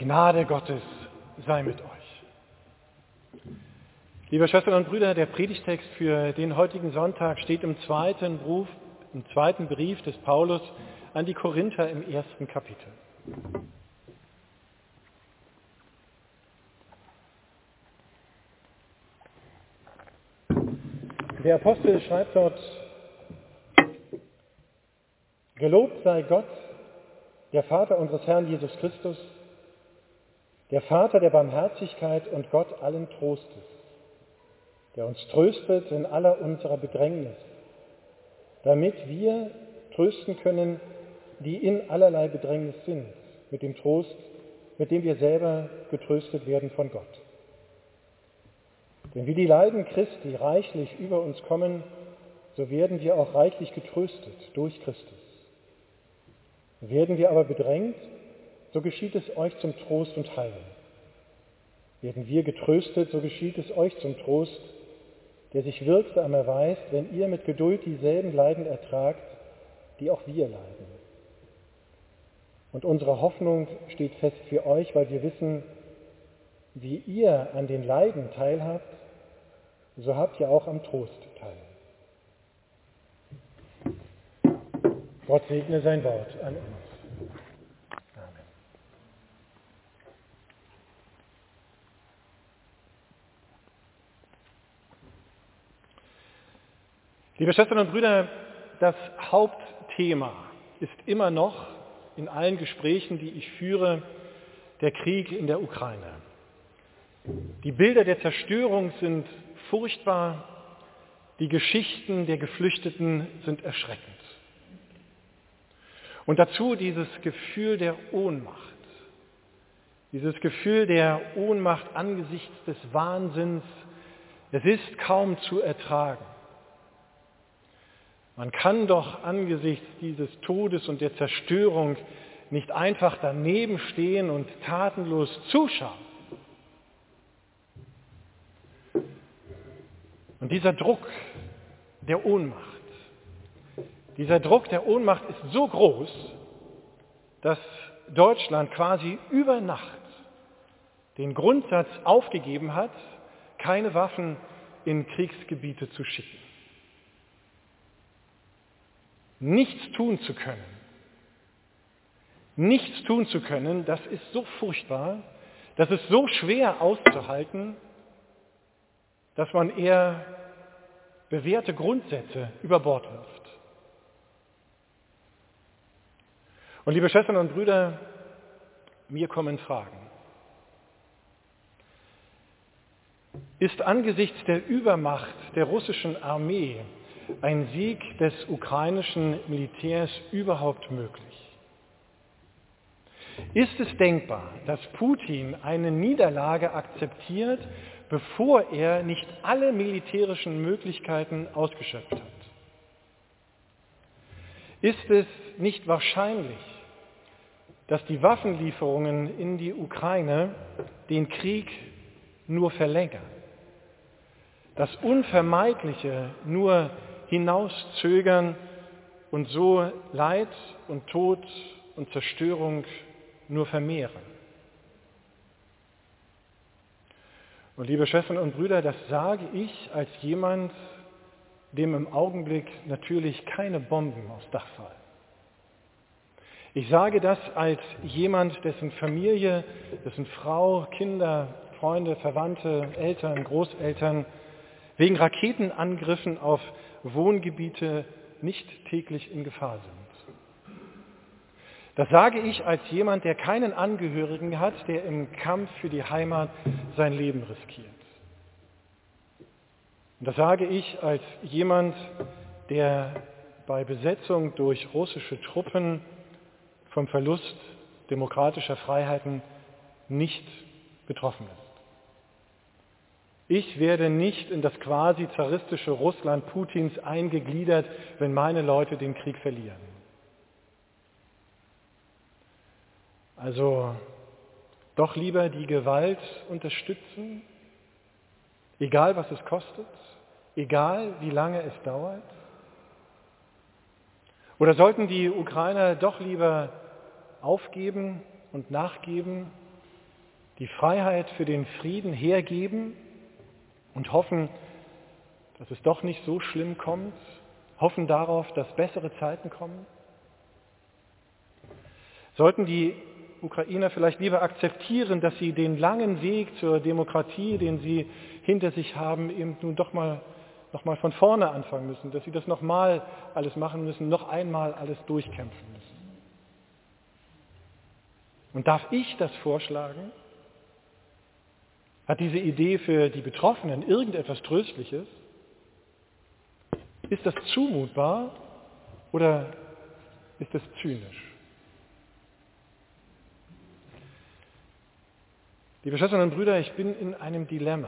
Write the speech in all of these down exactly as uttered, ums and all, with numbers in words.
Gnade Gottes sei mit euch. Liebe Schwestern und Brüder, der Predigtext für den heutigen Sonntag steht im zweiten Brief, im zweiten Brief des Paulus an die Korinther im ersten Kapitel. Der Apostel schreibt dort: Gelobt sei Gott, der Vater unseres Herrn Jesus Christus, der Vater der Barmherzigkeit und Gott allen Trostes, der uns tröstet in aller unserer Bedrängnis, damit wir trösten können, die in allerlei Bedrängnis sind, mit dem Trost, mit dem wir selber getröstet werden von Gott. Denn wie die Leiden Christi reichlich über uns kommen, so werden wir auch reichlich getröstet durch Christus. Werden wir aber bedrängt, so geschieht es euch zum Trost und Heil. Werden wir getröstet, so geschieht es euch zum Trost, der sich wirksam erweist, wenn ihr mit Geduld dieselben Leiden ertragt, die auch wir leiden. Und unsere Hoffnung steht fest für euch, weil wir wissen, wie ihr an den Leiden teilhabt, so habt ihr auch am Trost teil. Gott segne sein Wort an uns. Amen. Liebe Schwestern und Brüder, das Hauptthema ist immer noch in allen Gesprächen, die ich führe, der Krieg in der Ukraine. Die Bilder der Zerstörung sind furchtbar, die Geschichten der Geflüchteten sind erschreckend. Und dazu dieses Gefühl der Ohnmacht, dieses Gefühl der Ohnmacht angesichts des Wahnsinns, es ist kaum zu ertragen. Man kann doch angesichts dieses Todes und der Zerstörung nicht einfach daneben stehen und tatenlos zuschauen. Und dieser Druck der Ohnmacht, dieser Druck der Ohnmacht ist so groß, dass Deutschland quasi über Nacht den Grundsatz aufgegeben hat, keine Waffen in Kriegsgebiete zu schicken. Nichts tun zu können, nichts tun zu können, das ist so furchtbar, das ist so schwer auszuhalten, dass man eher bewährte Grundsätze über Bord wirft. Und liebe Schwestern und Brüder, mir kommen Fragen. Ist angesichts der Übermacht der russischen Armee ein Sieg des ukrainischen Militärs überhaupt möglich? Ist es denkbar, dass Putin eine Niederlage akzeptiert, bevor er nicht alle militärischen Möglichkeiten ausgeschöpft hat? Ist es nicht wahrscheinlich, dass die Waffenlieferungen in die Ukraine den Krieg nur verlängern, das Unvermeidliche nur hinauszögern und so Leid und Tod und Zerstörung nur vermehren? Und liebe Schwestern und Brüder, das sage ich als jemand, dem im Augenblick natürlich keine Bomben aufs Dach fallen. Ich sage das als jemand, dessen Familie, dessen Frau, Kinder, Freunde, Verwandte, Eltern, Großeltern wegen Raketenangriffen auf Wohngebiete nicht täglich in Gefahr sind. Das sage ich als jemand, der keinen Angehörigen hat, der im Kampf für die Heimat sein Leben riskiert. Und das sage ich als jemand, der bei Besetzung durch russische Truppen vom Verlust demokratischer Freiheiten nicht betroffen ist. Ich werde nicht in das quasi zaristische Russland Putins eingegliedert, wenn meine Leute den Krieg verlieren. Also doch lieber die Gewalt unterstützen, egal was es kostet, egal wie lange es dauert? Oder sollten die Ukrainer doch lieber aufgeben und nachgeben die Freiheit für den Frieden hergeben und hoffen, dass es doch nicht so schlimm kommt, hoffen darauf, dass bessere Zeiten kommen? Sollten die Ukrainer vielleicht lieber akzeptieren, dass sie den langen Weg zur Demokratie, den sie hinter sich haben, eben nun doch mal, noch mal von vorne anfangen müssen, dass sie das nochmal alles machen müssen, noch einmal alles durchkämpfen müssen? Und darf ich das vorschlagen? Hat diese Idee für die Betroffenen irgendetwas Tröstliches? Ist das zumutbar oder ist das zynisch? Liebe Schwestern und Brüder, ich bin in einem Dilemma.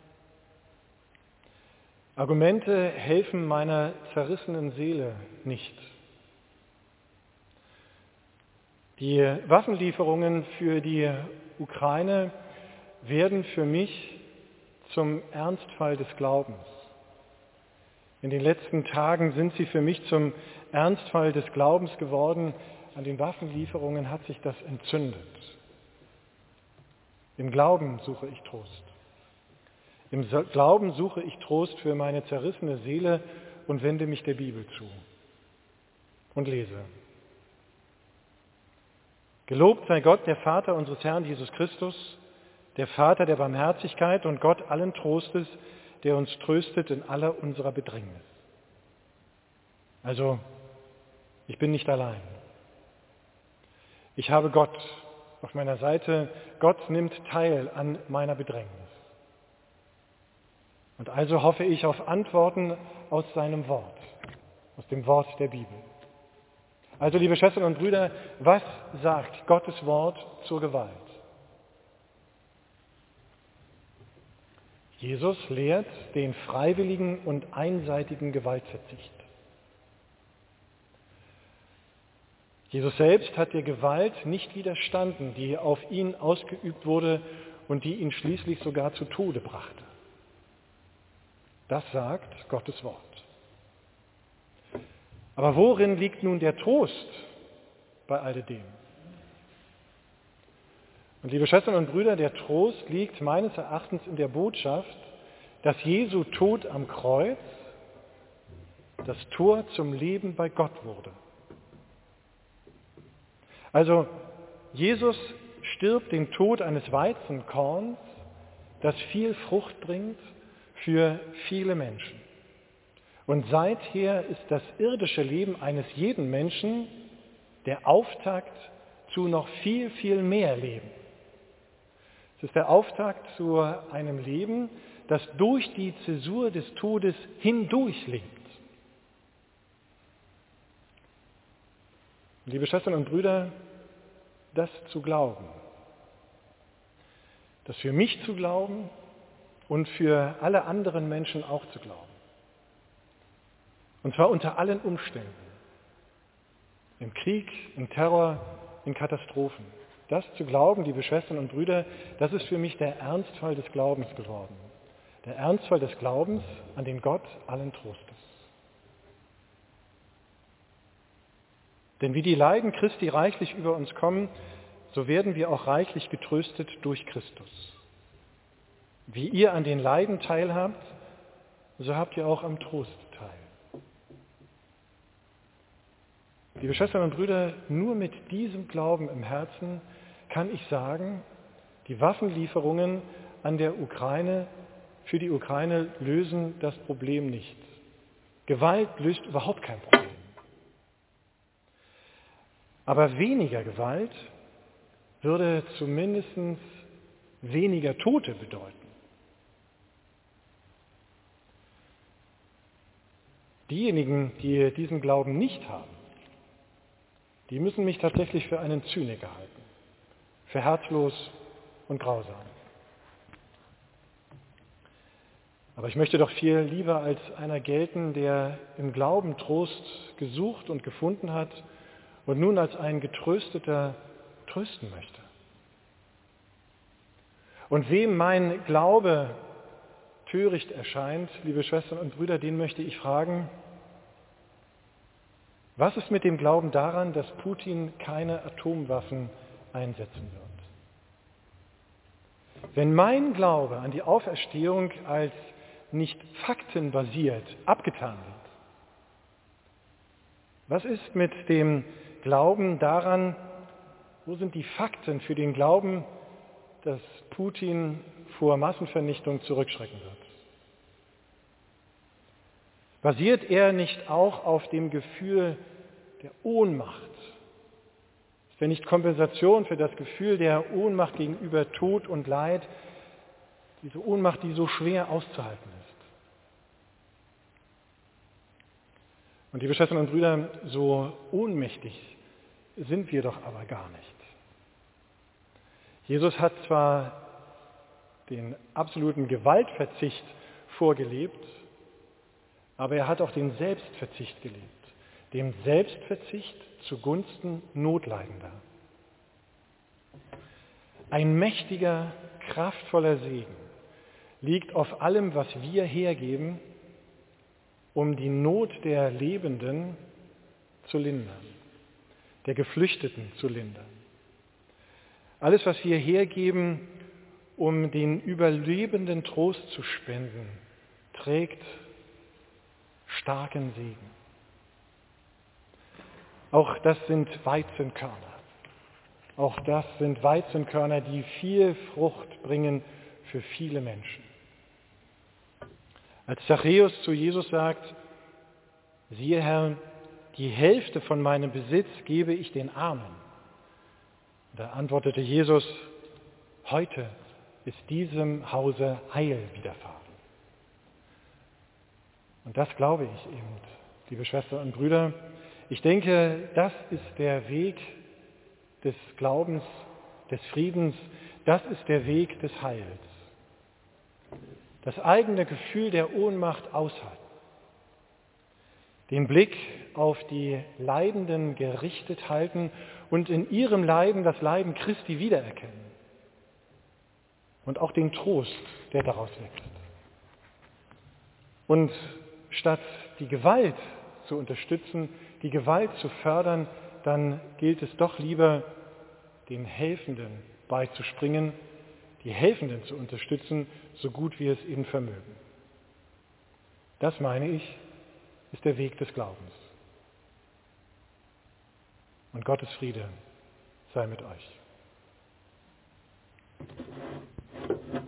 Argumente helfen meiner zerrissenen Seele nicht. Die Waffenlieferungen für die Ukraine werden für mich zum Ernstfall des Glaubens. In den letzten Tagen sind sie für mich zum Ernstfall des Glaubens geworden. An den Waffenlieferungen hat sich das entzündet. Im Glauben suche ich Trost. Im Glauben suche ich Trost für meine zerrissene Seele und wende mich der Bibel zu und lese. Gelobt sei Gott, der Vater unseres Herrn Jesus Christus, der Vater der Barmherzigkeit und Gott allen Trostes, der uns tröstet in aller unserer Bedrängnis. Also, ich bin nicht allein. Ich habe Gott auf meiner Seite. Gott nimmt teil an meiner Bedrängnis. Und also hoffe ich auf Antworten aus seinem Wort, aus dem Wort der Bibel. Also, liebe Schwestern und Brüder, was sagt Gottes Wort zur Gewalt? Jesus lehrt den freiwilligen und einseitigen Gewaltverzicht. Jesus selbst hat der Gewalt nicht widerstanden, die auf ihn ausgeübt wurde und die ihn schließlich sogar zu Tode brachte. Das sagt Gottes Wort. Aber worin liegt nun der Trost bei alledem? Und liebe Schwestern und Brüder, der Trost liegt meines Erachtens in der Botschaft, dass Jesu Tod am Kreuz das Tor zum Leben bei Gott wurde. Also Jesus stirbt den Tod eines Weizenkorns, das viel Frucht bringt für viele Menschen. Und seither ist das irdische Leben eines jeden Menschen der Auftakt zu noch viel, viel mehr Leben. Es ist der Auftakt zu einem Leben, das durch die Zäsur des Todes hindurch lebt. Liebe Schwestern und Brüder, das zu glauben, das für mich zu glauben und für alle anderen Menschen auch zu glauben. Und zwar unter allen Umständen. Im Krieg, im Terror, in Katastrophen. Das zu glauben, liebe Schwestern und Brüder, das ist für mich der Ernstfall des Glaubens geworden. Der Ernstfall des Glaubens an den Gott allen Trostes. Denn wie die Leiden Christi reichlich über uns kommen, so werden wir auch reichlich getröstet durch Christus. Wie ihr an den Leiden teilhabt, so habt ihr auch am Trost teil. Liebe Schwestern und Brüder, nur mit diesem Glauben im Herzen kann ich sagen, die Waffenlieferungen an der Ukraine, für die Ukraine lösen das Problem nicht. Gewalt löst überhaupt kein Problem. Aber weniger Gewalt würde zumindest weniger Tote bedeuten. Diejenigen, die diesen Glauben nicht haben, die müssen mich tatsächlich für einen Zyniker halten, für herzlos und grausam. Aber ich möchte doch viel lieber als einer gelten, der im Glauben Trost gesucht und gefunden hat und nun als ein Getrösteter trösten möchte. Und wem mein Glaube töricht erscheint, liebe Schwestern und Brüder, den möchte ich fragen, was ist mit dem Glauben daran, dass Putin keine Atomwaffen einsetzen wird? Wenn mein Glaube an die Auferstehung als nicht faktenbasiert abgetan wird, was ist mit dem Glauben daran, wo sind die Fakten für den Glauben, dass Putin vor Massenvernichtung zurückschrecken wird? Basiert er nicht auch auf dem Gefühl der Ohnmacht? Ist er nicht Kompensation für das Gefühl der Ohnmacht gegenüber Tod und Leid, diese Ohnmacht, die so schwer auszuhalten ist? Und liebe Schwestern und Brüder, so ohnmächtig sind wir doch aber gar nicht. Jesus hat zwar den absoluten Gewaltverzicht vorgelebt, aber er hat auch den Selbstverzicht gelebt, den Selbstverzicht zugunsten Notleidender. Ein mächtiger, kraftvoller Segen liegt auf allem, was wir hergeben, um die Not der Lebenden zu lindern, der Geflüchteten zu lindern. Alles, was wir hergeben, um den Überlebenden Trost zu spenden, trägt starken Segen. Auch das sind Weizenkörner. Auch das sind Weizenkörner, die viel Frucht bringen für viele Menschen. Als Zachäus zu Jesus sagt, siehe Herr, die Hälfte von meinem Besitz gebe ich den Armen. Da antwortete Jesus, heute ist diesem Hause Heil widerfahren. Und das glaube ich eben, liebe Schwestern und Brüder. Ich denke, das ist der Weg des Glaubens, des Friedens, das ist der Weg des Heils. Das eigene Gefühl der Ohnmacht aushalten, den Blick auf die Leidenden gerichtet halten und in ihrem Leiden das Leiden Christi wiedererkennen und auch den Trost, der daraus wächst. Und statt die Gewalt zu unterstützen, die Gewalt zu fördern, dann gilt es doch lieber, den Helfenden beizuspringen, die Helfenden zu unterstützen, so gut wir es eben vermögen. Das, meine ich, ist der Weg des Glaubens. Und Gottes Friede sei mit euch.